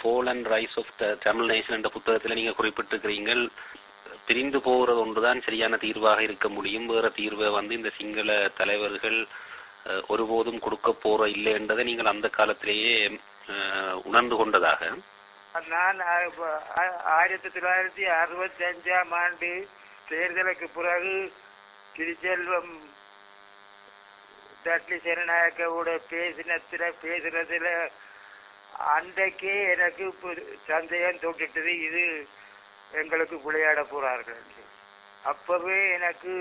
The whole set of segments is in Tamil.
Fall and rise of the Tamil nation என்ற புத்தகத்தில் நீங்கள் குறிப்பிட்டிருக்கிறீர்கள். பிரிந்து போகிறது ஒன்றுதான் சரியான தீர்வாக இருக்க முடியும், வேற தீர்வை இந்த சிங்கள தலைவர்கள் ஒருபோதும் கொடுக்க போற இல்லை என்றதை நீங்கள் அந்த காலத்திலேயே உணர்ந்து கொண்டதாக. நான் 1965ஆம் ஆண்டு தேர்தலுக்கு பிறகு திருச்செல்வம் தட்லி சேனநாயக்கோட பேசுறதுல அன்றைக்கே எனக்கு சந்தேகம் தோன்றிட்டது, இது எங்களுக்கு விளையாட போறார்கள். அப்பவே எனக்கு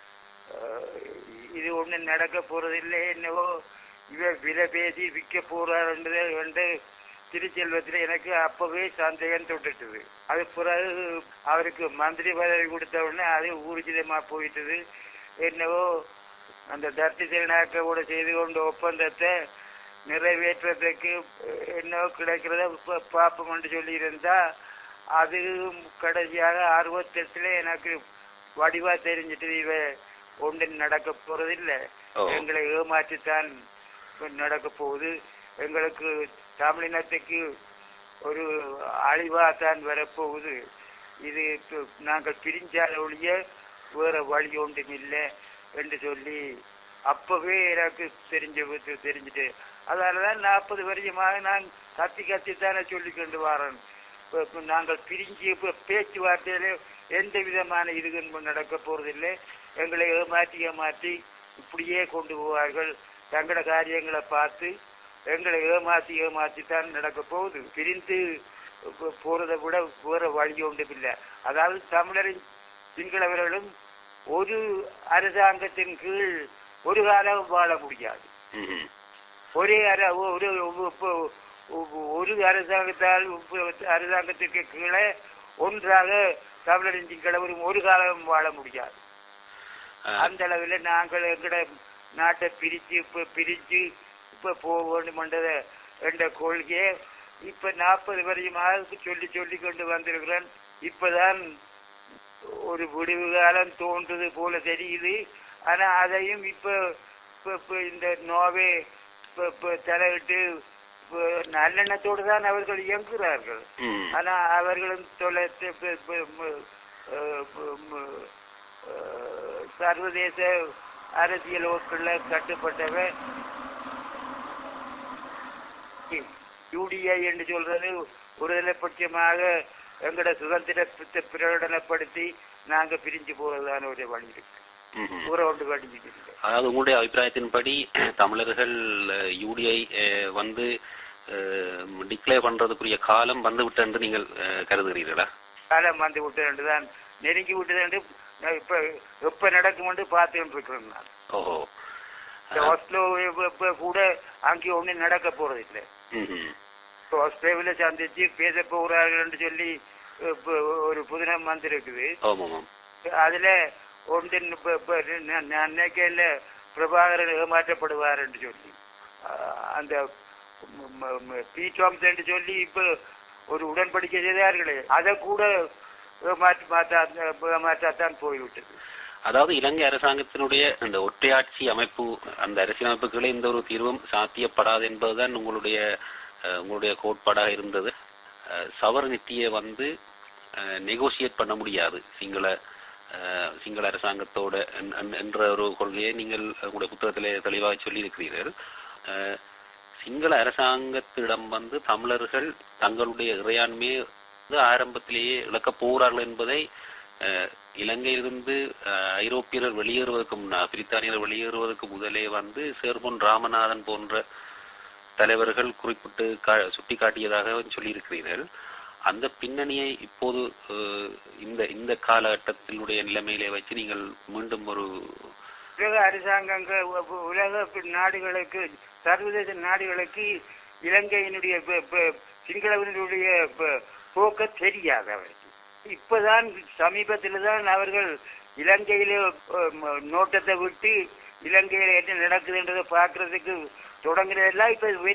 இது ஒண்ணு நடக்க போறதில்லை, என்னவோ இவர் விலை பேசி விற்க போறார் என்று திருச்செல்வத்தில் எனக்கு அப்பவே சந்தேகம் தொட்டுட்டது. அது பிறகு அவருக்கு மந்திரி பதவி கொடுத்த உடனே அது ஊர்ஜிதமா போயிட்டது. என்னவோ அந்த தர்த்தி திருநாக்கோட செய்து கொண்ட ஒப்பந்தத்தை நிறைவேற்றுறதுக்கு என்னவோ கிடைக்கிறத பாப்பம் என்று சொல்லி இருந்தா அது கடைசியாக 68 எனக்கு வடிவா தெரிஞ்சிட்டு இவ ஒன்றும் நடக்க போறதில்லை, எங்களை ஏமாற்றித்தான் நடக்க போகுது, எங்களுக்கு தமிழினத்துக்கு ஒரு அழிவாத்தான் வரப்போகுது, இது நாங்கள் பிரிஞ்சால ஒழிய வேற வழி ஒன்றும் இல்லை என்று சொல்லி அப்பவே எனக்கு தெரிஞ்சுட்டு அதனாலதான் 40 வருஷமாக நான் கத்தித்தானே சொல்லி கொண்டு வரேன். நாங்கள் பிரிஞ்சு பேச்சுவார்த்தையில எந்த விதமான இது நடக்க போறதில்லை, எங்களை ஏமாற்றி இப்படியே கொண்டு போவார்கள், தங்கள காரியங்களை பார்த்து எங்களை ஏமாற்றித்தான் நடக்க போகுது. பிரிந்து போறதை விட வேற வழி ஒன்றும் இல்லை. அதாவது தமிழரின் சிங்களவர்களும் ஒரு அரசாங்கத்தின் கீழ் ஒரு காலம் வாழ முடியாது. ஒரு அரசாங்கத்திற்கு கீழே ஒன்றாக தமிழரின் சிங்களவரும் ஒரு காலம் வாழ முடியாது. அந்த அளவில் நாங்கள் எங்கட நாட்டை பிரிச்சு போக வேண்டும் என்ற கொள்கையை இப்ப 40 வருஷமாக சொல்லி கொண்டு வந்திருக்கிறேன். இப்பதான் ஒரு விடிவு காலம் தோன்றது போல தெரியுது. ஆனா அதையும் இப்ப இந்த நோவே தலையிட்டு நல்லெண்ணத்தோடு தான் அவர்கள் இயங்குகிறார்கள். ஆனா அவர்களும் சர்வதேச அரசியலுக்குள்ள கட்டுப்பட்டவை. யூடிஐ என்று சொல்றது ஒருதலை பட்சமாக எங்கட சுதந்திரத்தை பிரகடனப்படுத்தி நாங்க பிரிஞ்சு போறதுதான ஒரு வழி இருக்கு. அதாவது உங்களுடைய அபிப்பிராயத்தின்படி தமிழர்கள் யூடிஐ டிக்ளேர் பண்றதுக்குரிய காலம் வந்து விட்டு என்று நீங்கள் கருதுகிறீர்களா? காலம் வந்து விட்டு என்றுதான், நெருங்கி விட்டது என்று இப்ப எப்ப நடக்கும் என்று பார்த்துட்டு இருக்கிறேன் நான். ஓஹோ, ஆஸ்திரோ கூட அங்கே ஒன்னும் நடக்க போறதில்லை. ஆஸ்திரேலியாவில சந்திச்சு பேச போகிறார்கள் என்று சொல்லி ஒரு புதினம் வந்திருக்குது. அதுல ஒன்றின் நினைக்கையில பிரபாகரன் ஏமாற்றப்படுவார் என்று சொல்லி அந்த பீட்டாம்ஸ் என்று சொல்லி இப்ப ஒரு உடன்படிக்கை செய்தார்களே, அதை கூட ஏமாற்றத்தான் போய்விட்டது. அதாவது இலங்கை அரசாங்கத்தினுடைய அந்த ஒற்றையாட்சி அமைப்பு, அந்த அரசியலமைப்புகளே இந்த ஒரு தீர்வும் சாத்தியப்படாது என்பதுதான் உங்களுடைய கோட்பாடாக இருந்தது. சவர்னிட்டியை நெகோசியேட் பண்ண முடியாது சிங்கள அரசாங்கத்தோட என்ற ஒரு கொள்கையை நீங்கள் உங்களுடைய புத்தகத்திலே தெளிவாக சொல்லி இருக்கிறீர்கள். சிங்கள அரசாங்கத்திடம் தமிழர்கள் தங்களுடைய இறையாண்மையை ஆரம்பத்திலேயே இழக்கப் போகிறார்கள் என்பதை இலங்கையிலிருந்து ஐரோப்பியர்கள் வெளியேறுவதற்கு பிரித்தானியர் வெளியேறுவதற்கு முதலே சேர்பொன் ராமநாதன் போன்ற தலைவர்கள் குறிப்பிட்டு சுட்டிக்காட்டியதாக சொல்லியிருக்கிறீர்கள். அந்த பின்னணியை இப்போது இந்த காலகட்டத்தினுடைய நிலைமையிலே வச்சு நீங்கள் மீண்டும் ஒரு உலக அரசாங்கங்கள் உலக நாடுகளுக்கு சர்வதேச நாடுகளுக்கு இலங்கையினுடைய சிங்களவர்களுடைய போக்க தெரியாது அவருக்கு. இப்பதான் சமீபத்தில் தான் அவர்கள் இலங்கையில நோட்டத்தை விட்டு இலங்கையில என்ன நடக்குதுன்றதை பார்க்கறதுக்கு தொடங்குறதெல்லாம்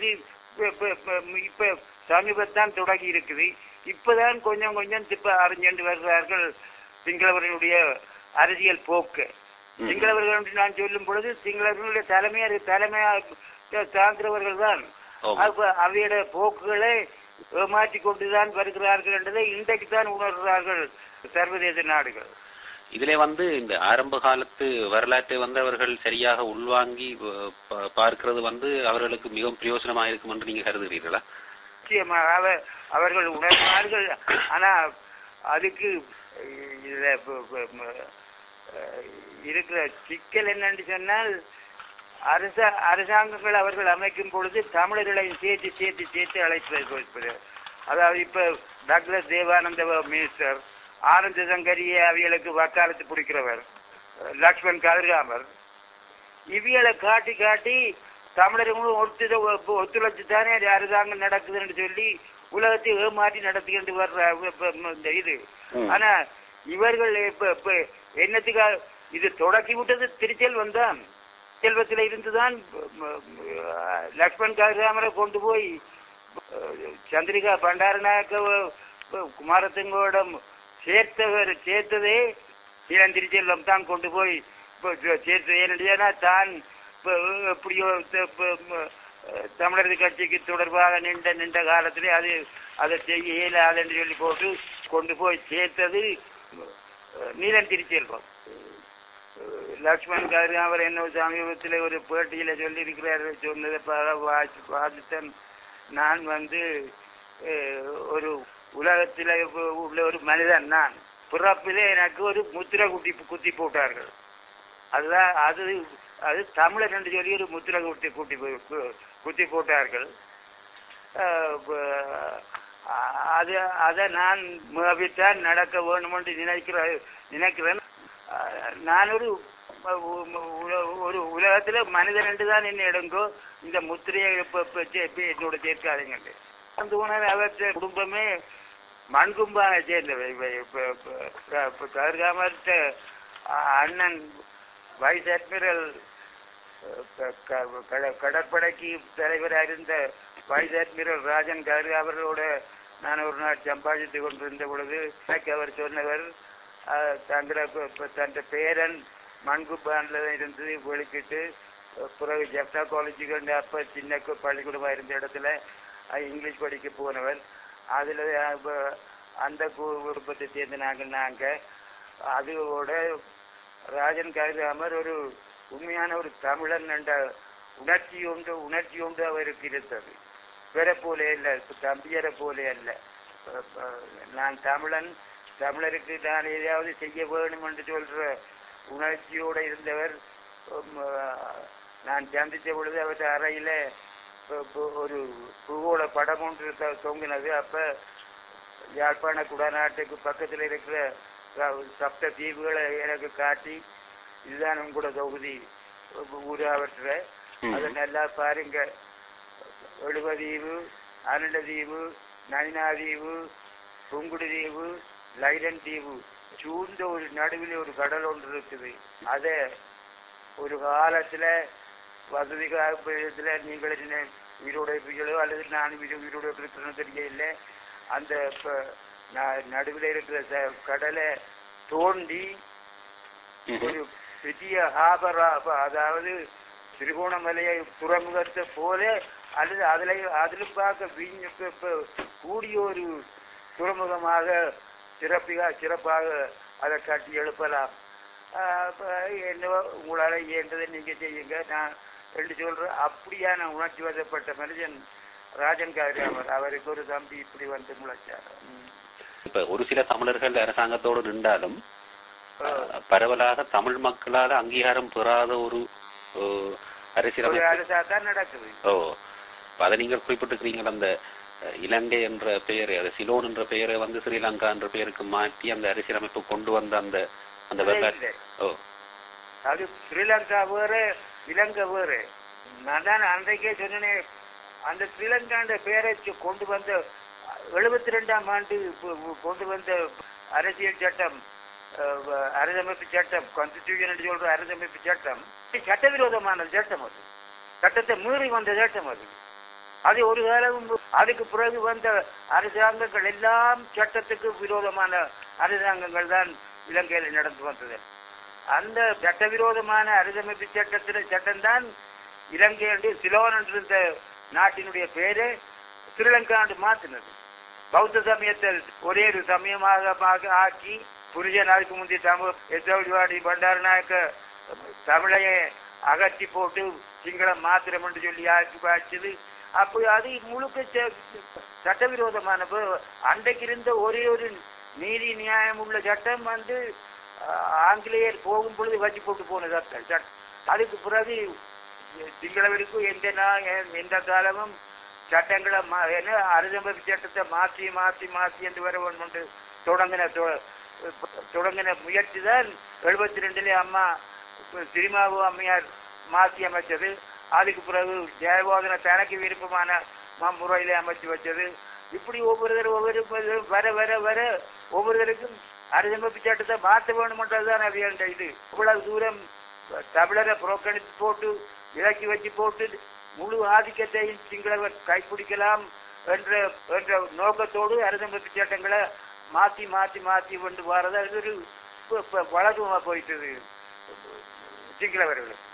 இப்ப சமீபத்தான் தொடங்கி இருக்குது. இப்பதான் கொஞ்சம் அறிஞண்டு வருகிறார்கள் சிங்களவர்களுடைய அரசியல் போக்கு. சிங்களவர்கள் என்று நான் சொல்லும் பொழுது சிங்களவர்களுடைய தலைமையா தாங்கிறவர்கள் தான் அவையோட போக்குகளை ஏமாற்றிக் கொண்டுதான் வருகிறார்கள் என்றதை இன்றைக்கு தான் உணர்கிறார்கள் சர்வதேச நாடுகள். இதிலே இந்த ஆரம்ப காலத்து வரலாற்றை அவர்கள் சரியாக உள்வாங்கி பார்க்கிறது அவர்களுக்கு மிகவும் பிரயோஜனமாக இருக்கும் என்று நீங்க கருதுகிறீர்களா? நிச்சயமாக அவர்கள் உணர்வார்கள். ஆனா அதுக்கு இருக்கிற சிக்கல் என்னன்னு சொன்னால், அரசாங்கங்கள் அவர்கள் அமைக்கும் பொழுது தமிழர்களையும் சேர்த்து சேர்த்து சேர்த்து அழைப்பது. அதாவது இப்ப டாக்டர் தேவானந்த மினிஸ்டர், ஆனந்த சங்கரிய அவியலுக்கு வக்காலத்து பிடிக்கிறவர், லக்ஷ்மண் கதிர்காமர், இவியலை காட்டி காட்டி தமிழர்களும் ஒத்துழைச்சு தானே அரசாங்கம் நடக்குதுன்னு சொல்லி உலகத்தை ஏமாற்றி நடத்திக்கிட்டு வர்ற இந்த இது. ஆனா இவர்கள் இப்ப என்னத்துக்கா இது தொடக்கி விட்டது திருச்செல்வம் தான். செல்வத்தில் இருந்துதான் லக்ஷ்மண் கதிர்காமரை கொண்டு போய் சந்திரிகா பண்டாரநாயக்க குமாரசிங்கோடம் சேர்த்ததே திருச்செல்வம் தான் கொண்டு போய் சேர்த்தது. ஏன்னா தான் எப்படியோ தமிழர் கட்சிக்கு தொடர்பாக நின்ற காலத்திலே அதை செய்ய இயலாதுன்னு சொல்லி போட்டு கொண்டு போய் சேர்த்தது நீலன் திருச்செல்வம். லக்ஷ்மண் கதிர்காமர் என்ன சமீபத்தில் ஒரு பேட்டியில சொல்லி இருக்கிறார். சொன்னதை பார்த்துத்தான் நான் ஒரு உலகத்தில உள்ள ஒரு மனிதன், நான் பிறப்பிலே எனக்கு ஒரு முத்திரை குத்தி போட்டார்கள். அதுதான் அது தமிழர் என்று சொல்லி ஒரு முத்திரை குத்தி போட்டார்கள். அதை நான் மிகவித்தான் நடக்க வேண்டும் என்று நினைக்கிறேன். நான் ஒரு உலகத்துல மனிதன் என்றுதான் என்ன எடுங்கோ, இந்த முத்திரையை என்னோட சேர்க்காதீங்க. அந்த உணர்வு அவற்ற குடும்பமே மண்கும்பாக சேர்ந்தவை. கதிர்காமர்கிட்ட அண்ணன் வைஸ் அட்மிரல், கடற்படைக்கு தலைவராக இருந்த வைஸ் அட்மிரல் ராஜன் கதிர்காமரோட நான் ஒரு நாள் சம்பாதித்துக் கொண்டிருந்த பொழுது எனக்கு அவர் சொன்னவர், தன் பேரன் மண்குப்பான்ல இருந்து வெளிக்கிட்டு பிறகு ஜப்தா காலேஜுக்கு அப்ப சின்ன பள்ளிக்கூடமா இருந்த இடத்துல இங்கிலீஷ் படிக்க போனவர். அதுல அந்த குடும்பத்தை சேர்ந்து நாங்க அதோட ராஜன் கதிர்காமர் ஒரு உண்மையான ஒரு தமிழன் என்ற உணர்ச்சி உண்டு அவருக்கு இருந்தது. வேற போல இல்ல, தம்பியரை போல அல்ல. நான் தமிழன், தமிழருக்கு நான் எதையாவது செய்ய வேணும் என்று சொல்ற உணர்ச்சியோட இருந்தவர். நான் சந்தித்த பொழுது அவர் அறையில ஒரு பூவோட படம் ஒன்று தொங்கினது. அப்ப யாழ்ப்பாண குடநாட்டுக்கு பக்கத்தில் இருக்கிற சப்த தீவுகளை எனக்கு காட்டி, இதுதான் உங்களோட தொகுதி ஊராவற்ற, அதை நல்லா பாருங்க, எழுபதீவு, அருளதீவு, நைனாதீவு, புங்குடு தீவு, லைடன் தீவு சூழ்ந்த ஒரு நடுவில் ஒரு கடல் ஒன்று இருக்குது. அத ஒரு காலத்துல வசதிக்காக நீங்கள் உயிரோட இருப்பீங்களோ அல்லது நான் உயிரோட இருக்கிறேன்னு தெரியல, அந்த நடுவில் இருக்கிற கடலை தோண்டி ஒரு பெரிய ஹாபர், அதாவது திருகோணமலையை துறைமுகத்தை போல அல்லது அதில் பார்க்க கூடிய ஒரு துறைமுகமாக சிறப்பாக அதை கட்டி எழுப்பலாம். என்னவோ உங்களால இயன்றதை நீங்க செய்யுங்க நான் என்று சொல்ற அப்படியான உணர்ச்சி வசப்பட்ட மனிதன் ராஜன் கதிர்காமர். அவருக்கு ஒரு தம்பி இப்படி முளைச்சார். இப்ப ஒரு சில தமிழர்கள் அரசாங்கத்தோடு நின்றாலும் பரவலாக தமிழ் மக்களால் அங்கீகாரம் பெறாத ஒரு அரசியல் நடக்குது. அதை நீங்கள் குறிப்பிட்டிருக்கிறீங்க. அந்த இலங்கை என்ற பெயரை, அது சிலோன் என்ற பெயரை ஸ்ரீலங்கா என்ற பெயருக்கு மாற்றி அந்த அரசியலமைப்பு கொண்டு வந்த அந்த வரலாறு. அது ஸ்ரீலங்கா வேறு, இலங்கை வேறு. நான் தான் அன்றைக்கே சொன்னேன், அந்த ஸ்ரீலங்காண்ட பெயரை கொண்டு வந்த 72ஆம் ஆண்டு கொண்டு வந்த அரசியல் சட்டம், அரசமைப்பு சட்டம், கான்ஸ்டிடியூஷன் என்று சொல்ற அரசமைப்பு சட்டம் சட்டவிரோதமான சட்டம். அது சட்டத்தை மீறி வந்த சட்டம். அது ஒரு காலம் அதுக்கு பிறகு வந்த அரசாங்கங்கள் எல்லாம் சட்டத்துக்கு விரோதமான அரசாங்கங்கள் தான் இலங்கையில் நடந்து வந்தது. அந்த சட்டவிரோதமான அரசமைப்பு சட்டம் தான் இலங்கை என்று சிலோன் என்ற நாட்டினுடைய பேரு ஸ்ரீலங்காண்டு மாத்தினது. பௌத்த சமயத்தை ஒரே ஒரு சமயமாக ஆக்கி புரிஜன் அதுக்கு முந்தைய தமிழ் பண்டாரநாயக்க தமிழையை அகற்றி போட்டு சிங்களம் மாத்திரம் என்று சொல்லி ஆக்கி காய்ச்சது. அப்போ அது முழுக்க சட்டவிரோதமான அன்றைக்கு இருந்த ஒரே ஒரு நீதி நியாயம் உள்ள சட்டம் ஆங்கிலேயர் போகும் பொழுது வச்சு போட்டு போன சட்டம். அதுக்கு பிறகு சிங்களவருக்கும் எந்த காலமும் சட்டங்களை அருந்தம்பதி சட்டத்தை மாற்றி மாற்றி மாற்றி என்று வர வேண்டும் என்று தொடங்கின முயற்சி தான் 72 அம்மா சினிமாவு அம்மையார் மாற்றி அமைச்சது. அதுக்கு பிறகு ஜெயபோதனை தனக்கு விருப்பமான முறையிலே அமைச்சு வச்சது. இப்படி ஒவ்வொருத்தரும் வர வர வர ஒவ்வொருத்தருக்கும் அருந்தம்பதி சட்டத்தை மாற்ற வேண்டும் என்றதுதான் அவையாண்ட இது. இவ்வளவு தூரம் தமிழரை புறக்கணித்து போட்டு இலக்கி வச்சு போட்டு முழு ஆதிக்கத்தையும் சிங்களவர் கைப்பிடிக்கலாம் என்ற நோக்கத்தோடு அருந்தம்பதி சட்டங்களை மாற்றி மாற்றி மாற்றி கொண்டு வரதா இது ஒரு வழக்கமா போயிட்டது சிங்களவர்கள்.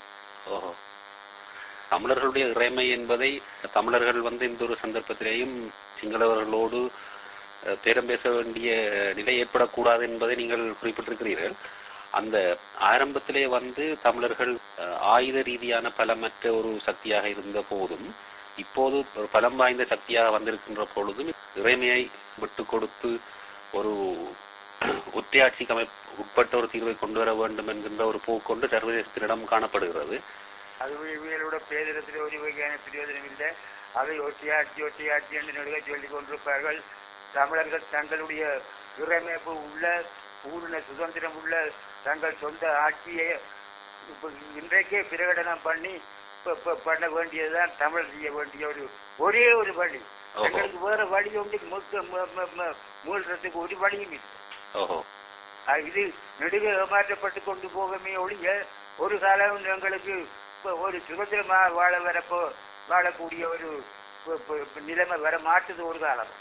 தமிழர்களுடைய இறைமை என்பதை தமிழர்கள் இந்த ஒரு சந்தர்ப்பத்திலேயும் சிங்களவர்களோடு பேரம் பேச வேண்டிய நிலை ஏற்படக்கூடாது என்பதை நீங்கள் குறிப்பிட்டிருக்கிறீர்கள். அந்த ஆரம்பத்திலே தமிழர்கள் ஆயுத ரீதியான பலமற்ற ஒரு சக்தியாக இருந்த போதும் இப்போது ஒரு பலம் வாய்ந்த சக்தியாக வந்திருக்கின்ற பொழுதும் இறைமையை விட்டு கொடுத்து ஒரு ஒற்றையாட்சிக்கு உட்பட்ட ஒரு தீர்வை கொண்டு வர வேண்டும் என்கின்ற ஒரு போக்கொண்டு சர்வதேசத்தினிடம் காணப்படுகிறது. அது இவர்களோட பேரிடத்தில் ஒரு வகையான பிரயோஜனம் இல்லை. அதை ஒற்றையாட்சி என்று நடுக சொல்லிக் கொண்டிருப்பார்கள். தமிழர்கள் தங்களுடைய இறைமைப்பு உள்ள பூர்ண சுதந்திரம் உள்ள தங்கள் சொந்த ஆட்சியை இன்றைக்கே பிரகடனம் பண்ண வேண்டியதுதான் தமிழ் செய்ய வேண்டிய ஒரே ஒரு வழி. எங்களுக்கு வேற வழி ஒன்று மூழ்கிறதுக்கு ஒரு வழியும் இல்லை. இது நெடுக ஏமாற்றப்பட்டு கொண்டு போகமே ஒழிய ஒரு காலம் எங்களுக்கு ஒரு சுதந்திரமாக வாழக்கூடிய ஒரு நிலைமை வர மாட்டுது ஒரு காலம்.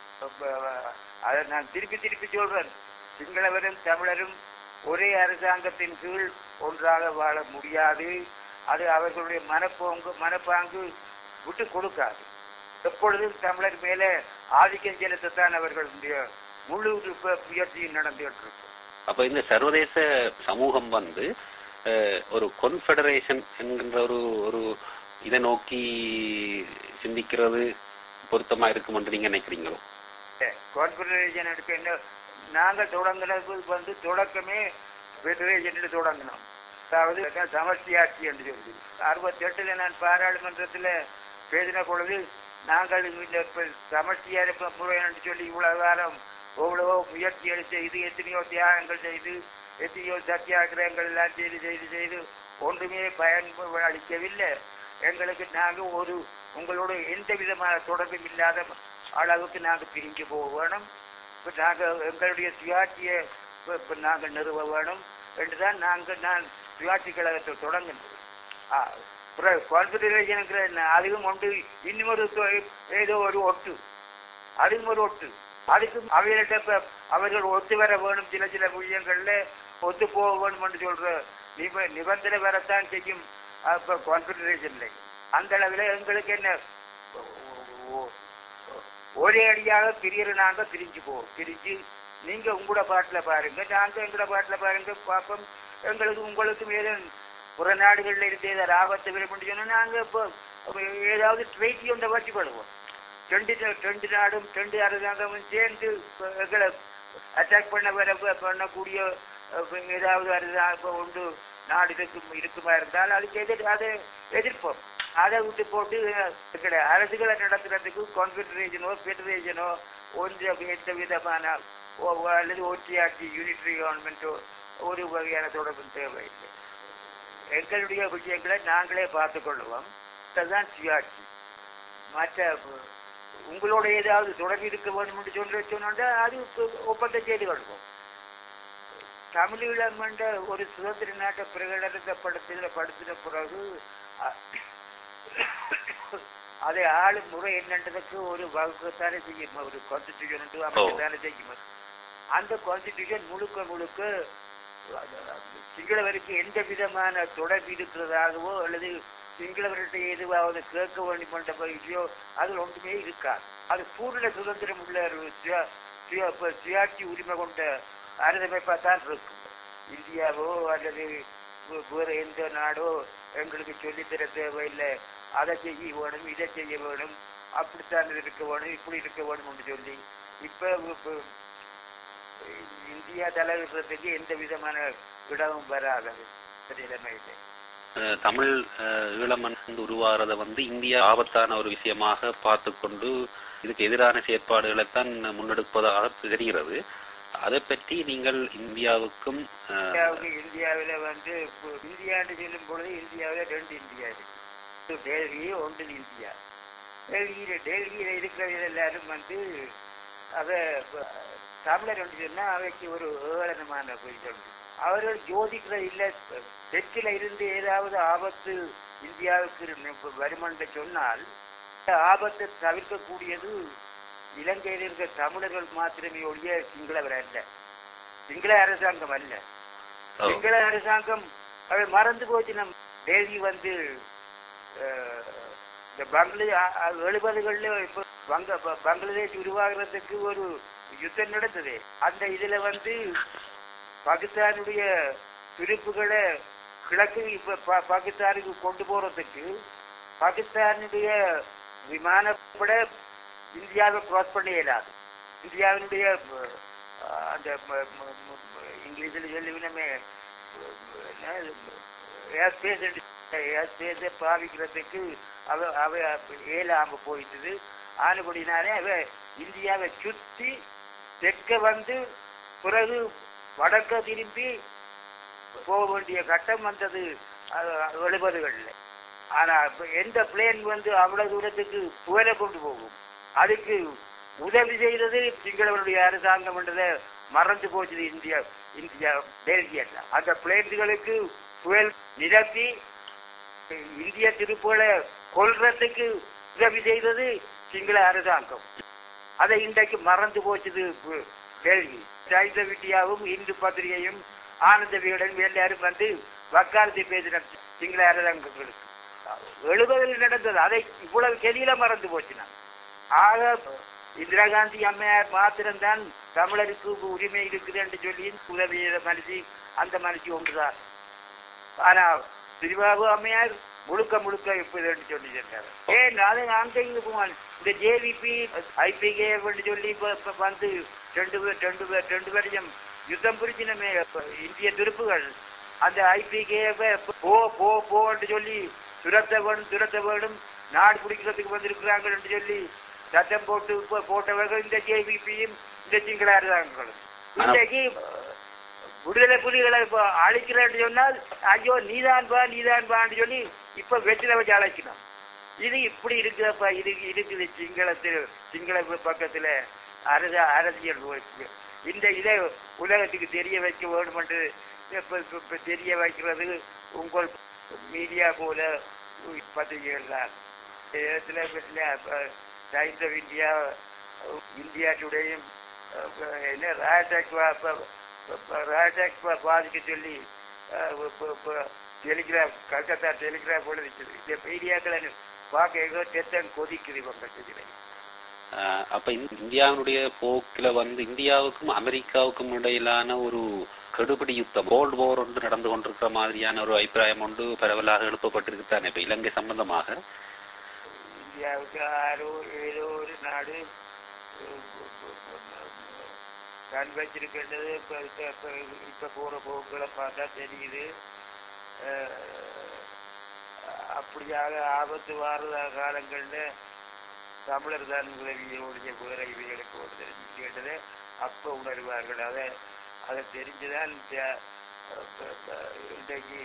அதை நான் திருப்பி சொல்றேன். சிங்களவரும் தமிழரும் ஒரே அரசாங்கத்தின் கீழ் ஒன்றாக வாழ முடியாது. அது அவர்களுடைய மனப்பாங்கு விட்டு கொடுக்காது. எப்பொழுதும் தமிழர் மேலே ஆதிக்கம் செலுத்தத்தான் அவர்களுடைய முழு முயற்சியும் நடந்துகிட்டு இருக்கும். அப்ப இந்த சர்வதேச சமூகம் ஒரு கொன்ஃபெடரேஷன் என்கின்ற ஒரு இதை நோக்கி சிந்திக்கிறது பொருத்தமா இருக்கும் என்று நீங்க நினைக்கிறீங்களோ? கான்ஃபெடரேஷன் எடுக்க நாங்கள் தொடங்கினது தொடக்கமே ஃபெடரேஷன் தொடங்கினோம். அதாவது சமஷ்டியாட்சி என்று சொல்லி 68 நான் பாராளுமன்றத்தில் பேசின பொழுது நாங்கள் இந்த சமஷ்டியார் முறை என்று சொல்லி இவ்வளவு காலம் எவ்வளவோ முயற்சி செய்து எத்தனையோ தியாகங்கள் செய்து எத்தனையோ சத்தியாகிரகங்கள் எல்லாம் செய்து ஒன்றுமே பயன் அளிக்கவில்லை. எங்களுக்கு நாங்கள் உங்களோட எந்த விதமான தொடர்பும் இல்லாத அளவுக்கு நாங்கள் பிரிஞ்சு போக வேணும். நாங்கள் எங்களுடைய சுயாட்சியை நாங்கள் நிறுவ வேணும் என்றுதான் நான் சுயாட்சி கழகத்தை தொடங்கினோம். கான்ஃபெடரேஷன் அதுவும் ஒன்று இன்னொரு ஏதோ ஒரு ஒட்டு, அதுவும் ஒரு ஒட்டு. அதுக்கும் அவையிட்ட அவர்கள் ஒத்து வர வேணும். சில விஷயங்கள்ல ஒத்து போக வேணும் என்று சொல்ற நிபந்தனை வரத்தான் செய்யும் கான்ஃபெடரேஷன்ல. அந்த அளவில் எங்களுக்கு என்ன ஒரே அடியாக நாங்க பிரிஞ்சு நீங்க உங்களோட பாட்டில பாருங்க, நாங்க எங்களோட பாட்டில பாருங்க பார்ப்போம். எங்களுக்கு உங்களுக்கும் ஏதேனும் புற நாடுகள்ல இருந்து ஏதாவது ஆபத்து விரும்பி சொன்னா நாங்க இப்போ ஏதாவது ட்ரைட்டி ஒன்றை வச்சு கொள்வோம். ரெண்டு நாடும் 2 அரசாங்கமும் சேர்ந்து எங்களை அட்டாக் பண்ணக்கூடிய ஏதாவது அரசாங்கம் ஒன்று நாடு இருக்குமா இருந்தால் அதுக்கு அதை எதிர்ப்போம். அதை விட்டு போட்டு அரசுகளை நடத்துறதுக்கு கான்ஃபெடரேஷனோ ஃபெடரேஷனோ எந்த விதமான அல்லது ஒற்றையாட்சி யூனிட்டரி கவர்மெண்டோ ஒரு வகையான தொடர்பும் தேவையில்லை. எங்களுடைய விஷயங்களை நாங்களே பார்த்துக் கொள்வோம். அதுதான் சுயாட்சி. மற்ற உங்களோட ஏதாவது தொடர்பு இருக்க வேண்டும் என்று சொன்னா அது ஒப்பந்தம் செய்து கொள்வோம். தமிழீழம் என்ற ஒரு சுதந்திர நாட்டை பிரகடனப்படுத்தின பிறகு அதை ஆளும் முறை என்னன்றதுக்கு ஒரு வகுப்புத்தானே செய்யும், ஒரு கான்ஸ்டிடியூஷன் அமைக்கத்தானே செய்யும். அந்த கான்ஸ்டிடியூஷன் முழுக்க சிங்களவருக்கு எந்த விதமான தொடர்பு இருக்கிறதாகவோ அல்லது சிங்களவர்கிட்ட எதுவாவது கேட்க வேண்டும் என்ற பயிற்சியோ அதில் ஒன்றுமே இருக்காது. அது பூர்ண சுதந்திரம் உள்ள ஒரு சுயாட்சி உரிமை கொண்ட அரசமைப்பாக தான் இருக்கும். இந்தியாவோ அல்லது வேறு எந்த நாடோ எங்களுக்கு சொல்லித்தர தேவையில்லை, அதை செய்ய வேணும், இதை செய்ய வேணும், அப்படித்தான் இருக்க வேணும், இப்படி இருக்க வேணும் என்று சொல்லி இப்ப இந்தியா தலைவர்களுக்கு எந்த விதமான இடமும் வராது நிலைமையில. தமிழ் ஈழமண் உருவாகிறத இந்தியா ஆபத்தான ஒரு விஷயமாக பார்த்து கொண்டு இதுக்கு எதிரான செயற்பாடுகளைத்தான் முன்னெடுப்பதாக தெரிகிறது. அதை பற்றி நீங்கள் இந்தியாவில் இந்தியான்னு சொல்லும் பொழுது இந்தியாவில் 2 இந்தியா இருக்கு. டெல்லி, ஒன்று இந்தியா. டெல்லியில இருக்கிறவங்க எல்லாரும் அத தமிழர் என்று சொன்னா அவைக்கு ஒரு ஏளனமான போய் சொல்லு. அவர்கள் யோசிக்கிறது இல்லை. தெற்கில இருந்து ஏதாவது ஆபத்து இந்தியாவுக்கு வருமென்று சொன்னால் ஆபத்தை தவிர்க்கக்கூடியது இலங்கையில் இருக்கிற தமிழர்கள் மாத்திரமே ஒழிய சிங்களவர் அல்ல, சிங்கள அரசாங்கம் அல்ல. சிங்கள அரசாங்கம் அதை மறந்து போச்சு. நம் டெல்லி இந்த 70களில் இப்ப பங்களாதேஷ் உருவாகிறதுக்கு ஒரு யுத்தம் நடந்தது. அந்த இதுல பாகிஸ்தானுடைய துருப்புகளை கிழக்கு இப்ப பாகிஸ்தானுக்கு கொண்டு போறதுக்கு பாகிஸ்தானுடைய விமானப்பட இந்தியாவை கிராஸ் பண்ண இயலாது. இந்தியாவினுடைய அந்த இங்கிலீஷில் சொல்லுவினமே ஏர்ஸ்பேஸை பாவிக்கிறதுக்கு அவ ஏலாம போயிட்டது. ஆனபடினாலே அவ இந்தியாவை சுற்றி தெற்க பிறகு வடக்க திரும்பி போக வேண்டிய கட்டம் வந்தது 70களில். ஆனா எந்த பிளேன் அவ்வளவு தூரத்துக்கு புகழ கொண்டு போகும், அதுக்கு உதவி செய்தது சிங்களவனுடைய அரசாங்கம் என்றதை மறந்து போச்சு இந்தியா டெல்லி அல்ல. அந்த பிளேன்களுக்கு புயல் நிரப்பி இந்திய திருப்புகளை கொல்றதுக்கு உதவி செய்தது சிங்கள அரசாங்கம். அதை இன்றைக்கு மறந்து போச்சுது டெல்லி. சைத விட்டியாவும் இந்து பத்திரிகையும் ஆனந்த விகடன் எல்லாரும் வக்காலத்தை பேசின சிங்கள அரசாங்கங்களுக்கு 70ல் நடந்தது. அதை இவ்வளவு கெதியில மறந்து போச்சுனா. ஆக இந்திரா காந்தி அம்மையார் மாத்திரம்தான் தமிழருக்கு உரிமை இருக்குது என்று சொல்லி உதவி மனுஷி, அந்த மனுஷி ஒன்றுதான். ஆனா திருவாபு அம்மையார் முழுக்க இப்படி சொல்லி சென்றார். ஏன் அது அங்கே போவான். இந்த ஜேவிபி ஐபிகே சொல்லி ரெண்டு பேரையும் யுத்தம் புரிச்சினமே இந்திய துருப்புகள். அந்த ஐபிகே போன்னு சொல்லி துரத்த வேணும், நாடு பிடிக்கிறதுக்கு வந்திருக்கிறாங்க என்று சொல்லி சட்டம் போட்டவர்கள் இந்த ஜேவிபியும் இந்த சிங்கள அரசாங்கங்களும். இன்றைக்கு விடுதலை புலிகளை அழைக்கிறேன்னு சொன்னால் ஐயோ நீதான் சொல்லி இப்ப வெற்றில வச்சு அழைக்கணும். இது இப்படி இருக்குதப்பா. இருக்குது சிங்கள பக்கத்துல அரசியல். இந்த இதை உலகத்துக்கு தெரிய வைக்க வேண்டும் என்று தெரிய வைக்கிறது உங்கள் மீடியா போல பத்திரிகைகள் தான். டைம்ஸ் ஆஃப் இந்தியா டுடேயும் ராஜாக் பாதிக்க சொல்லி டெலிகிராஃப், கல்கத்தா டெலிகிராஃப் போல இருக்குது. இந்த மீடியாக்களை பார்க்க தெத்தன் கொதிக்குது பக்கத்துல. அப்ப இந்தியாவுடைய போக்கில இந்தியாவுக்கும் அமெரிக்காவுக்கும் இடையிலான ஒரு கெடுபிடி யுத்தம், கோல்டு வார் ஒன்று நடந்து கொண்டிருக்கிற மாதிரியான ஒரு அபிப்பிராயம் ஒன்று பரவலாக எழுப்பப்பட்டிருக்குத்தானே இப்ப இலங்கை சம்பந்தமாக. இந்தியாவுக்கு ஏதோ ஒரு நாடு கண் வச்சிருக்கின்றது. இப்ப போற போக்குகளை பார்த்தா தெரியுது. அப்படியாக ஆபத்து வார காலங்கள்ல தமிழர் தான் உதவியோடைய இவைகளுக்கு ஒரு தெரிஞ்சுக்கிட்டது அப்ப உணர்வார்கள். அதை தெரிஞ்சுதான் இன்றைக்கு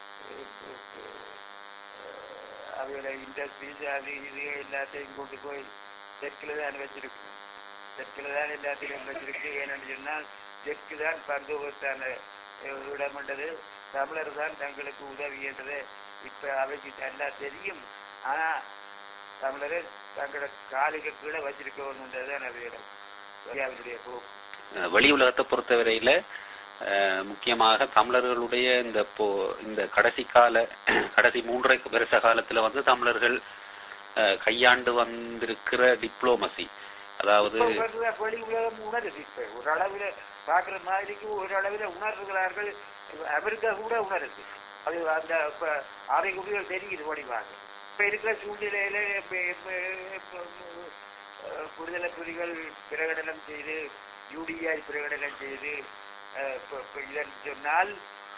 அவையோட இண்டஸ்ட்ரீஸ் அது இது எல்லாத்தையும் கொண்டு போய் தெற்குல தான் வச்சிருக்கு. தெற்குல தான் எல்லாத்தையும் வச்சிருக்கு. ஏன்னு சொன்னால் தெற்கு தான் பந்தோபஸ்தான இடம்ன்றது, தமிழர் தான் தங்களுக்கு உதவி என்றது இப்ப அவைக்கு நல்லா தெரியும். ஆனா தமிழரை தங்களோட காலுக்கு கீழே வச்சிருக்கணுன்றதுதான் அவையோட போக்கு. வெளி உலகத்தை பொறுத்தவரையில முக்கியமாக தமிழர்களுடைய இந்த கடைசி 3.5 வருஷ காலத்துல வந்து தமிழர்கள் கையாண்டு வந்திருக்கிற டிப்ளோமசி, அதாவது வெளி உலகம் உணருது. இப்ப ஒரு அளவில் பார்க்குற மாதிரிக்கு ஒரு அளவில் உணர்வுகிறார்கள். அமெரிக்கா கூட உணருது. அது அந்த அறிகுறிகள் தெரியுது வடிவாங்க. இப்ப இருக்கிற சூழ்நிலையில விடுதலை புலிகள் பிரகடனம் செய்து யூடிஐ பிரகடனம் செய்து இதன் சொன்னால்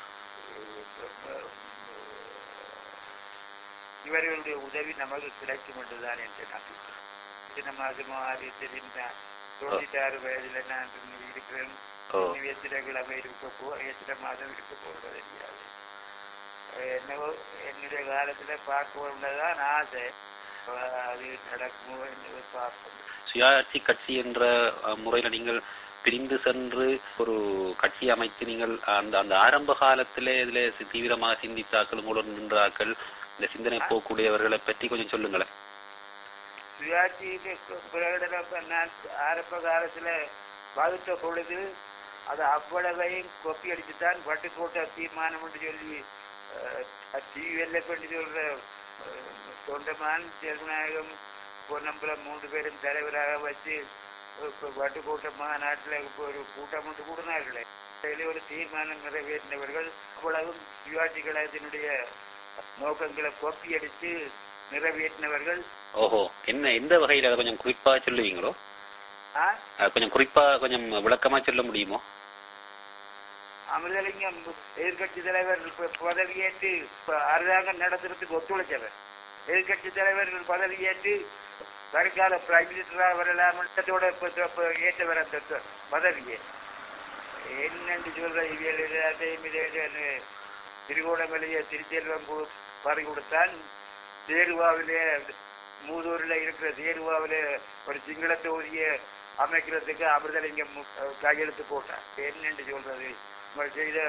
இவர்களுடைய உதவி நமக்கு கிடைக்கும் என்றுதான் என்று நம்பிக்கை. சின்ன மாதமாக தெரிந்த 96 வயதுல நான் இருக்கிறேன். எத்தனை கிழமை எத்தனை மாதம் இருக்க போறது தெரியாது. என்னவோ என்னுடைய காலத்துல பார்க்க உள்ளதான் ஆசை. அது நடக்குமோ என்று பார்ப்போம். சுயாட்சி கட்சி என்ற முறையில நீங்கள் பிரிந்து சென்று ஒரு கட்சி அமைத்து நீங்கள் அந்த ஆரம்ப காலத்திலே இதுல தீவிரமாக சிந்தித்தாக்கள், உங்களுடன் நின்றாக்கள், இந்த சிந்தனை போக்கூடியவர்களை பற்றி கொஞ்சம் சொல்லுங்களேன். சுயாட்சி பிரகடனம் நான் ஆரம்ப காலத்துல வகுத்த பொழுது அது அவ்வளவையும் கொப்பி அடிச்சுத்தான் பட்டுக்கோட்டை தீர்மானம் என்று சொல்லி டிவிஎல்ல கொண்டு சொல்ற தொண்டமான் ஜெர்மநாயகம் பொன்னம்பலம் 3 பேரும் தலைவராக வச்சு வட்டுக்கோட்டை மாநாட்டில் ஒரு கூட்டம் ஒன்று கூடினார்களே, ஒரு தீர்மானம் நிறைவேற்றினவர்கள் அவ்வளவும் சுயாட்சி கழகத்தினுடைய நோக்கங்களை கொப்பி அடித்து நிறைவேற்றினவர்கள். ஓஹோ, என்ன எந்த வகையில் அதை கொஞ்சம் குறிப்பா சொல்லுவீங்களோ? கொஞ்சம் குறிப்பா கொஞ்சம் விளக்கமா சொல்ல முடியுமோ? அமிர்தலிங்கம் எதிர்கட்சி தலைவர் பதவியேற்று அரசாங்கம் நடத்துறதுக்கு ஒத்துழைச்சவர். எதிர்கட்சி தலைவர் பதவியேற்று வருங்கால பிரைம் மினிஸ்டராக வரலாம் ஏற்றவர் அந்த பதவியை. என்னென்று சொல்ற இவியல் திருகோணமலையை திருச்செல்வம் பறி கொடுத்தான். தேர்வாவிலே மூதூரில் இருக்கிற தேர்வாவிலே ஒரு சிங்கள தொகுதியை அமைக்கிறதுக்கு அமிர்தலிங்கம் கையெழுத்து போட்டார். என்னென்று சொல்றது? செய்த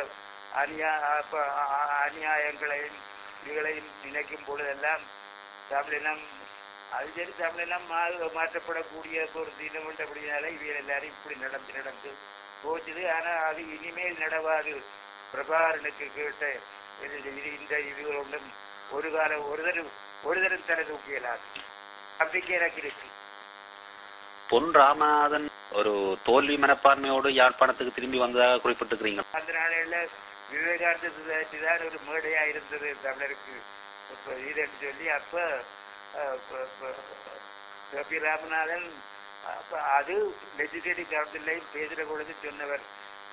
அநியாயங்களையும் இதுகளையும் நினைக்கும் பொழுதெல்லாம் தமிழெல்லாம் அது சரி தமிழெல்லாம் மாற்றப்படக்கூடிய ஒரு தினம் அப்படினால இவைகள் எல்லாரும் இப்படி நடந்து போச்சுது. ஆனா அது இனிமேல் நடவாது. பிரபாகரனுக்கு கேட்ட இந்த இதுகளும் ஒருதரும் தலை தூக்கியலாது நம்பிக்கை எனக்கு இருக்கு. பொன் ராமநாதன் ஒரு தோல்வி மனப்பான்மையோடு யாழ்ப்பாணத்துக்கு திரும்பி வந்ததாக குறிப்பிட்டிருக்கிறீங்க. அந்த நாளையில விவேகானந்த சொசைட்டி தான் ஒரு மேடையா இருந்தது தமிழருக்கு இதுன்னு சொல்லி அப்ப ராமநாதன் அது லெஜிஸ்லேட்டிவ் கவுன்சிலையும் பேசுகிற பொழுது சொன்னவர்,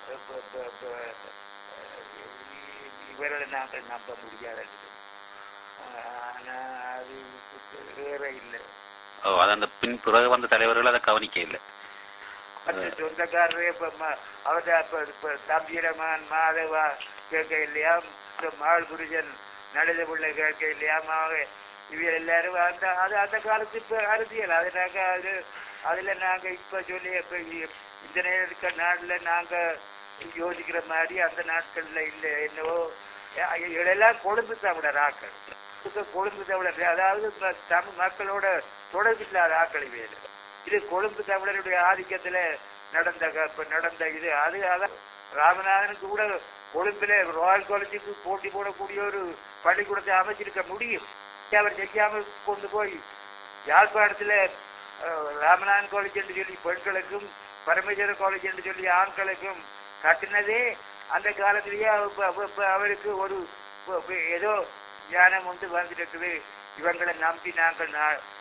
இவர்களை நாங்கள் நம்ப முடியாது. ஆனா அது வேற இல்லை. அந்த பிறகு வந்த தலைவர்கள் அதை கவனிக்க இல்லை. சொந்தக்காரரே அவர் தம்பீரமான் மாதவா கேட்க இல்லையா, மாள் குருஜன் நலித பிள்ளை கேட்க இல்லையா, இவங்க எல்லாரும் அந்த காலத்து இப்ப அரசியல். அது நாங்க அதுல நாங்க இப்ப சொல்லி இந்த நேர நாட்டுல நாங்க யோசிக்கிற மாதிரி அந்த நாட்கள்ல இல்லை. என்னவோ இதெல்லாம் கொழும்பு தமிழர் ஆக்கள், கொழும்பு தமிழர், அதாவது தமிழ் மக்களோட தொடர்பு இல்லாத ஆக்கள் வேறு. இது கொழும்பு தமிழருடைய ஆதிக்கத்துல நடந்த இது. அதான் ராமநாதனுக்கு கூட கொழும்புல ராயல் காலேஜுக்கு போட்டி போடக்கூடிய ஒரு பள்ளிக்கூடத்தை அமைச்சிருக்க முடியும். அவர் செய்யாமல் கொண்டு போய் யாழ்ப்பாணத்துல ராமநாதன் காலேஜ் என்று சொல்லி பெண்களுக்கும் பரமேஸ்வர காலேஜ் என்று சொல்லி ஆண்களுக்கும் கட்டினதே அந்த காலத்திலேயே அவருக்கு ஒரு ஏதோ ஞானம் ஒன்று வந்துருக்குது. இவங்களை நம்பி நாங்கள்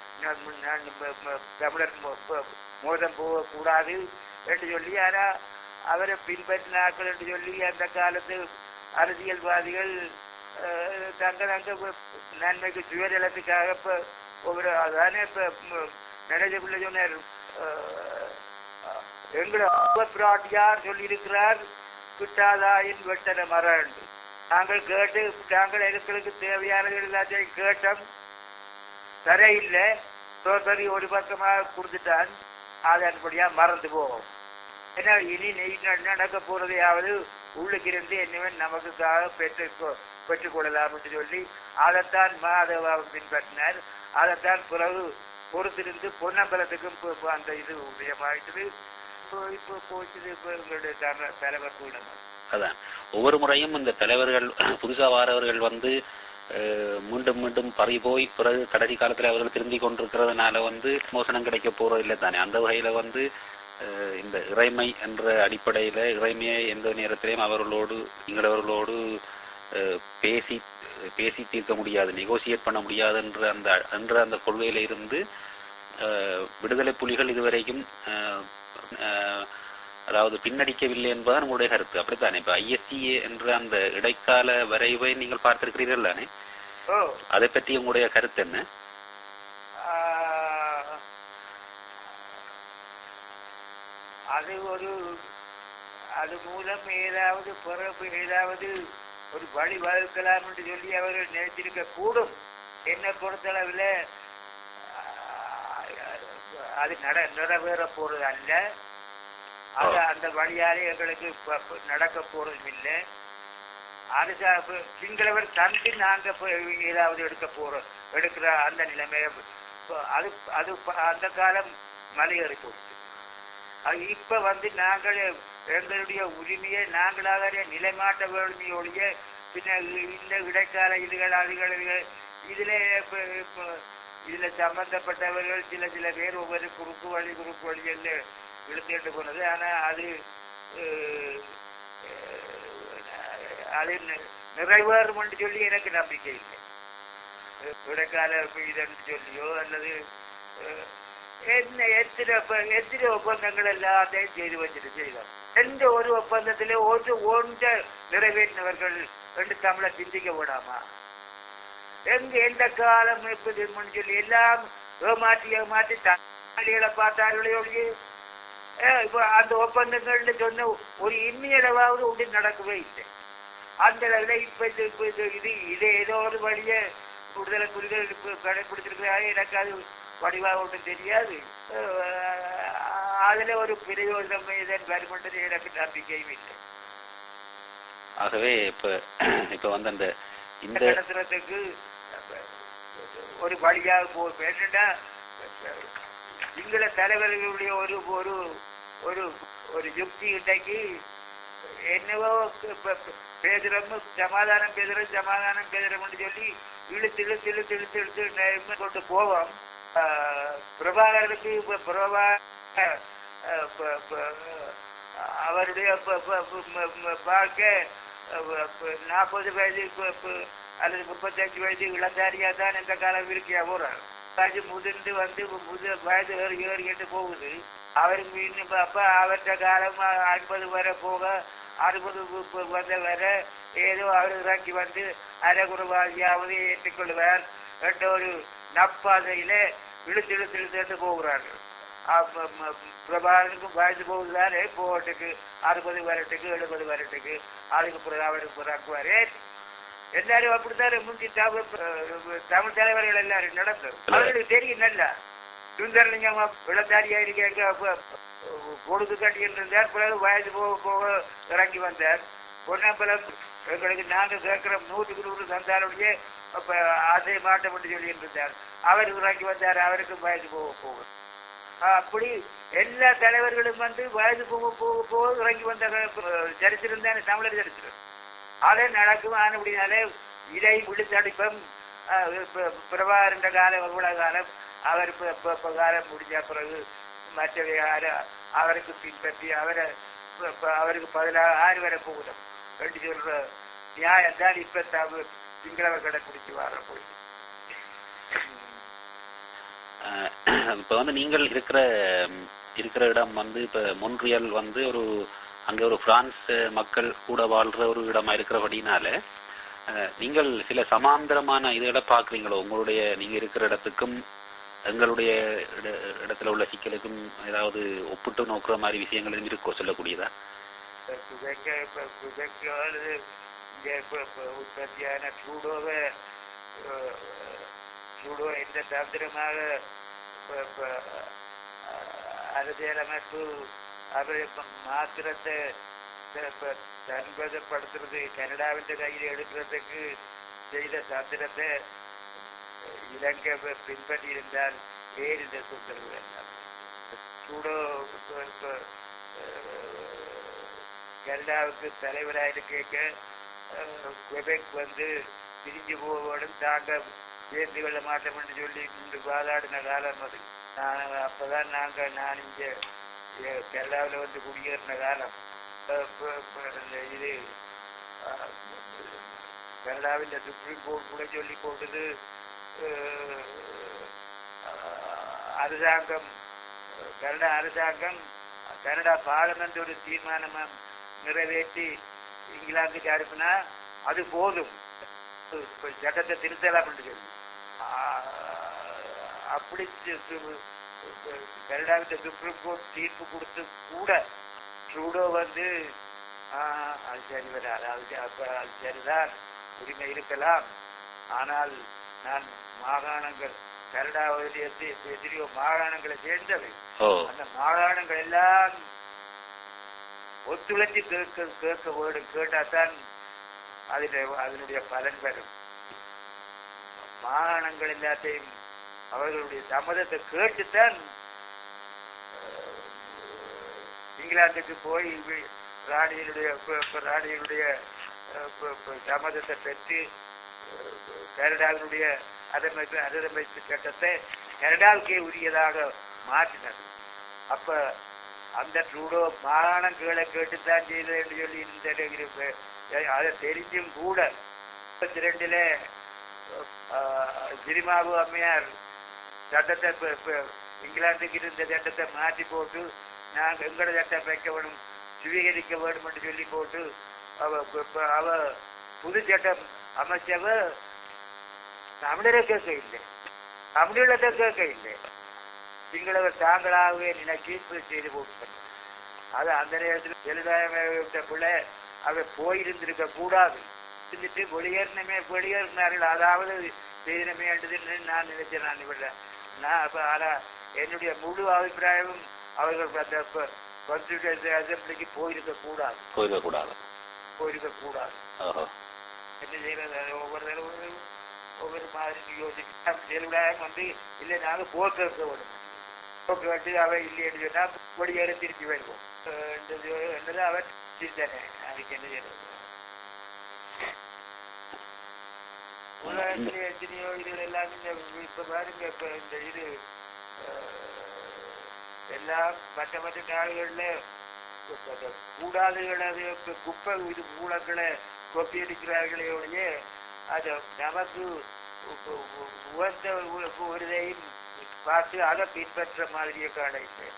தமிழர் மோதம் போகக்கூடாது என்று சொல்லி, ஆனா அவரை பின்பற்றினார்கள் என்று சொல்லி அந்த காலத்து அரசியல்வாதிகள் தங்கள் நன்மைக்கு சுயநலத்துக்காக ஒவ்வொரு அதானே மேனேஜர் பிள்ளை சொன்னார், எங்களை பிராட்டியார் சொல்லியிருக்கிறார் கிட்டாதாயின் வெட்டன மரம். நாங்கள் கேட்டு நாங்கள் எங்களுக்கு தேவையானது எல்லாத்தையும் கேட்டோம், தரையில்லை சோதரி ஒரு பக்கமாக கொடுத்துட்டான், அதன்படியா மறந்து போவோம். ஏன்னா இனி நடக்க போறதையாவது உள்ளுக்கு இருந்து என்னவன் நமக்குக்காக பெற்றுக்கொள்ளலாம் என்று சொல்லி அதைத்தான் மாதவாவை பின்பற்றினார். அதைத்தான் பிறகு பொறுத்திருந்து பொன்னம்பலத்துக்கும் அந்த இது உதயமாயிட்டு இப்போ போச்சு. இப்போ எங்களுடைய தலைவர் கூட அதான் ஒவ்வொரு முறையும் இந்த தலைவர்கள் புதுசா வாரவர்கள் வந்து மீண்டும் மீண்டும் பறி போய் பிறகு கடைசி காலத்துல அவர்கள் திரும்பி கொண்டிருக்கிறதுனால வந்து மோசனம் கிடைக்க போறது இல்லை தானே. அந்த வகையில வந்து இந்த இறைமை என்ற அடிப்படையில இறைமையை எந்த நேரத்திலையும் அவர்களோடு நீங்களவர்களோடு பேசி பேசி தீர்க்க முடியாது, நெகோசியேட் பண்ண முடியாது என்ற அந்த கொள்கையில இருந்து விடுதலை புலிகள் இதுவரைக்கும் அதாவது பின்னடிக்கவில்லை என்பதுதான் உங்களுடைய கருத்து, அப்படித்தானே? இப்ப ISCA என்ற அந்த இடைக்கால வரைவை நீங்கள் பார்த்திருக்கிறீர்கள் தானே, அதை பற்றி உங்களுடைய கருத்து என்ன? அது மூலம் ஏதாவது ஏதாவது ஒரு வழி வகுக்கலாம் என்று சொல்லி அவர்கள் நினைத்திருக்க கூடும். என்னை பொறுத்தளவில் அது நிறைவேற போறது அல்ல. அது அந்த வழியாலே எங்களுக்கு நடக்க போறதும் இல்லை. அது சிங்களவர் தந்து நாங்க ஏதாவது எடுக்கிற அந்த நிலைமையை அது அது அந்த காலம் மலையேறி போச்சு. இப்ப வந்து நாங்கள் எங்களுடைய உரிமையை நாங்களாக நிலைமாட்ட வேண்டுமையோடைய பின்ன இந்த இடைக்கால இதுல சம்பந்தப்பட்டவர்கள் சில பேர் ஒவ்வொரு குறுக்கு வழியில் இழுத்துட்டு போனது. ஆனா அது நிறைவேறும் என்று சொல்லி எனக்கு நம்பிக்கை இல்லை. இடைக்கால இதென்று சொல்லியோ அல்லது எத்தனை ஒப்பந்தங்கள் எல்லாத்தையும் செய்து வச்சுட்டு செய்தோம். எந்த ஒரு ஒப்பந்தத்திலே ஒன்று நிறைவேற்றினவர்கள் என்று தமிழை சிந்திக்க விடாமா? எந்த காலம் எப்படின்னு சொல்லி எல்லாம் ஏமாற்றி தாலிகளை பார்த்தார்களே. இப்ப அந்த ஒப்பந்தங்கள்னு சொன்ன ஒரு இன்மையளவாவது ஒன்று நடக்கவே இல்லை. அந்த அளவில் இப்ப இது ஏதோ ஒரு வழிய விடுதலை புலிகள் கடைபிடிச்சிருக்கிறாரு. எனக்கு அது வடிவாக ஒன்றும் தெரியாது. அதுல ஒரு பிரயோஜனம் இதன் வருமென்றது எனக்கு நம்பிக்கையும் இல்லை. ஆகவே இப்ப வந்து அந்த இந்த நடத்துறதுக்கு ஒரு வழியாக போட்டா சிங்கள தலைவர்களுடைய ஒரு யுக்தி இன்றைக்கு என்னவோ பேசுறோம், சமாதானம் பேசுறோம் சொல்லி இழுத்து கொண்டு போவோம். பிரபாகரனுக்கு அவருடைய வாழ்க்கை 40 வயது அல்லது 35 வயது இளந்தாரியா தான் இந்த காலம் இருக்கியா போறார். முதிர்ந்து வந்து வயது ஏறிக்கிட்டு போகுது. அவருக்கு இன்னும் அப்ப அவற்ற காலம் 50 வரை போக 60 வந்த வர ஏதோ அவர் இறங்கி வந்து அரைகுறவாதியாவது ஏற்றுக்கொள்வார் என்ற ஒரு நப்பாதையில இழுத்து போகிறார்கள். பிரபாகரனுக்கும் வயது போகுதுதானே, போட்டுக்கு 60 வரட்டுக்கு 70 வரட்டுக்கு அதுக்கு பிறகு அவருக்கு பிறக்குவாரு. எல்லாரும் அப்படித்தான் முந்தி தமிழ் தலைவர்கள் எல்லாரும் நடந்தது. அவர்களுக்கு தெரியும் நல்லா. சுந்தரலிங்கம் இளந்தாரியா இருக்க பொழுது கட்டிட்டு இருந்தார். பிறகு வயது போக இறங்கி வந்தார். பொன்னம்பலம் எங்களுக்கு நாங்க கேட்கிறோம் 100க்கு 100 தந்தாருடைய அதை மாட்டம் என்று சொல்லி இருந்தார். அவருக்கு இறங்கி வந்தார். அவருக்கும் வயது போக அப்படி எல்லா தலைவர்களும் வந்து வயது போக இறங்கி வந்த சரித்திரம் தானே தமிழர் சரித்திரம். அதை நடக்கும். ஆனபடினாலே இதை விழுத்தடிப்பம் பிரபாகரன் காலம் இவ்வளவு காலம் அவர் காலம் முடிஞ்ச பிறகு மற்ற அவருக்கு பின்பற்றி அவருக்கு பதிலாக 6 வரை போகணும் என்று சொல்ற நியாயம் தான் இப்ப சிங்களவர் கடைபிடிச்சு வர போய். இப்ப வந்து நீங்கள் இருக்கிற இடம் வந்து இப்ப மொன்றியல் வந்து அங்க ஒரு பிரான்ஸ் மக்கள் கூட வாழ்ற ஒரு இடமா இருக்கிறபடினால நீங்கள் சில சமாந்தரமான இதுகளை பாக்குறீங்களோ? நீங்க இருக்கிற இடத்துக்கும் எங்களுடைய இடத்துல உள்ள சிக்கலுக்கும் ஏதாவது ஒப்பிட்டு நோக்குற மாதிரி விஷயங்கள் இருக்கோ சொல்லக்கூடியதா? உற்பத்தியான சூடோ எந்த தந்திரமாக அரசியலமைப்பு மாத்திரத்தை தன்பதப்படுத்துறது கனடாவின் கையில் எடுக்கிறதுக்கு செய்த தந்திரத்தை இலங்கை பின்பற்றி இருந்தால் வேறு இந்த தொந்தரவு எல்லாம் சூடோ கனடாவுக்கு தலைவராக கேட்க குவெபெக் வந்து பிரிஞ்சு போவோடும் தாங்க சேர்ந்து கொள்ள மாட்டோம் என்று சொல்லி இன்று வாதாடின காலம் அது. அப்பதான் நான் இங்கே கனடாவில் வந்து குடியேறின காலம். இது கனடாவில் சுப்ரீம் கோர்ட் கூட சொல்லி போட்டது அரசாங்கம், கனடா அரசாங்கம் கனடா பார்லமெண்ட் ஒரு தீர்மானம் நிறைவேற்றி இங்கிலாந்துக்கு அனுப்பினா அது போதும், சட்டத்தை திருத்தலாம் என்று சொல்லி அப்படி கனடாவில் சுப்ரீம் கோர்ட் தீர்ப்பு கொடுத்து கூட ட்ரூடோ வந்து அது சரி வராது, அது சரிதான், உரிமை இருக்கலாம், ஆனால் நான் மாகாணங்கள் கனடாவில் எத்தனையோ மாகாணங்களை சேர்ந்தவை, அந்த மாகாணங்கள் எல்லாம் ஒத்துழைச்சி கேட்க வேண்டும், கேட்டாதான் அதனுடைய பலன் பெறும். மாகாணங்கள் எல்லாத்தையும் அவர்களுடைய சம்மதத்தை கேட்டுத்தான் இங்கிலாந்துக்கு போய் ராணியினுடைய சம்மதத்தை பெற்று கனடாவினுடைய அரசமைப்பு சட்டத்தை கனடாவுக்கே உரியதாக மாற்றினது. அப்ப அந்த ட்ரூடோ மாகாணம் கீழே கேட்டுத்தான் செய்தது என்று சொல்லி இந்த அதை தெரிஞ்சும் கூட 1952 சிரிமாவு அம்மையார் சட்டத்தை இங்கிலாந்துக்கு இருந்த சட்டத்தை மாற்றி போட்டு நாங்கள் எங்களோட சட்டம் வைக்க வேணும், சுவீகரிக்க வேண்டும் என்று சொல்லி போட்டு அவ புது சட்டம் அமைச்சவ தமிழரை கேட்க இல்லை, தமிழீழத்தை கேட்க இல்லை, சிங்களவர் தாங்களாகவே நினைச்சு செய்து போட்டு அது அந்த நேரத்தில் ஜெயலலிதா பிள்ளை அவ போயிருந்திருக்க கூடாது, இருந்துட்டு வெளியேறினார்கள், அதாவது செய்தினமே என்றது நான் நினைச்சேன். நான் இவர நான் என்னுடைய முழு அபிப்பிராயமும் அவர்கள் அந்த அசம்பிளிக்கு போயிருக்க கூடாது. என்ன செய்யறது, ஒவ்வொரு மாதிரி யோசிக்க ஜெயலலிதாவும் வந்து இல்லை நாங்கள் போக்க வேண்டும், போக்க வேண்டி அவை இல்லைன்னு சொன்னா வெளியேற திருப்பி வருவோம் என்றது அவர் சிந்தனை. அதுக்கு என்ன செய்யறது, உலகத்திலே எத்தனையோ இதுகள் எல்லாம் இப்ப பாருங்க, இப்ப இந்த இது எல்லாம் மற்ற நாடுகள்ல கூடாதுகளை குப்பை இது மூலங்களை கொப்பி அடிக்கிறார்களே ஒழிய அது நமக்கு உகந்த ஒரு இதையும் பார்த்து அதை பின்பற்ற மாதிரியே காணவில்லை.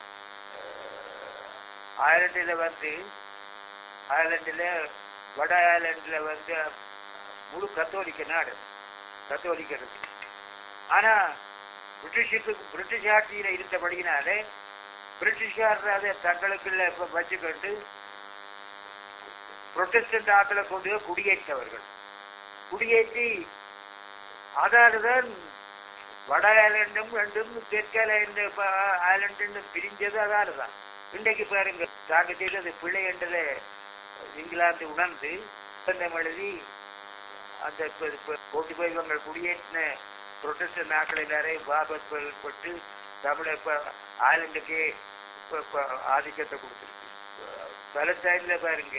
அயர்லாண்டில் வட அயர்லாண்டில் வந்து முழு கத்தோலிக்க நாடு, கத்தோலிக்கிறது. ஆனா பிரிட்டிஷ் ஆட்சியில இருந்தபடியினாலே பிரிட்டிஷ்காரர் அதை தங்களுக்குள்ள வச்சுக்கொண்டு புரொட்டஸ்டன்ட் ஆக்களை கொண்டு குடியேற்றவர்கள், குடியேற்றி அதால்தான் வட ஐலாண்டும் ரெண்டும் தெற்கு ஐலாண்டு பிரிஞ்சது. அதால்தான் இன்றைக்கு பாருங்க தாங்க செய்தது பிள்ளை என்றதை இங்கிலாந்து உணர்ந்து எழுதி அந்த போட்டி போய் இவங்கள் குடியேற்றின புரொட்டஸ்டன்ட் ஆக்கள் எல்லாரையும் வாபஸ் பட்டு தமிழ ஐலாண்டுக்கே ஆதிக்கத்தை கொடுத்துருக்கு. பலஸ்டைன்ல பாருங்க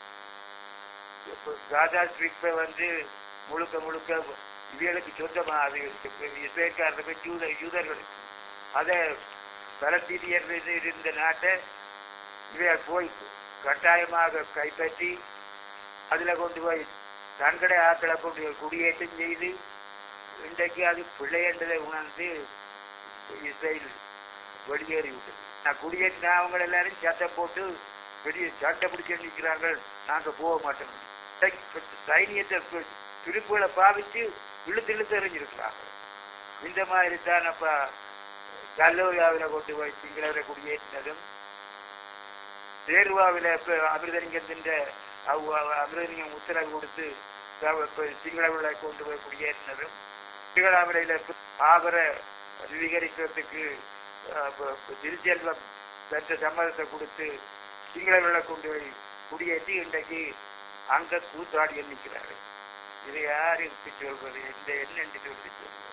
காசா ஸ்ட்ரிப்பை வந்து முழுக்க இவர்களுக்கு சொந்தமாக அது இஸ்ரேல்காரர்கள் யூதர்களுக்கு அதை பலஸ்தீனியர் இருந்த நாட்டை இவையால் போய் கட்டாயமாக கைப்பற்றி அதுல கொண்டு போய் தன்கடை ஆக்களை கொண்டு குடியேற்றம் செய்து இன்றைக்கு அது பிள்ளை என்றதை உணர்ந்து இஸ்ரேல் வெளியேறிவிட்டது. நான் குடியேற்றின அவங்க எல்லாரும் சட்டை போட்டு பெரிய சட்டை பிடிச்சு நிற்கிறாங்க, நாங்க போக மாட்டோம். சைனியத்தை துருப்புகளை பாவிச்சு இழுத்து எறிஞ்சிருக்கிறாங்க. இந்த மாதிரி தான் அப்ப கல்லூரியாவில கொண்டு போய் சிங்களரை குடியேற்றினதும், தேர்வாவில அமிர்தலிங்கத்தின் அமிர்தலிங்கம் உத்தரவு கொடுத்து சிங்களவர்களை கொண்டு போய் குடியேற்றினதும், சிங்களாவில ஆபர விவகரிக்கிறதுக்கு திருச்செல்வம் பெற்ற சம்மதத்தை கொடுத்து சிங்களவர்களை கொண்டு போய் குடியேற்றி இன்றைக்கு அங்க கூத்தாடி நிற்கிறாரு. இதை யாருக்கு சொல்றது, இந்த என்ன என்று சொல்லி சொல்றது.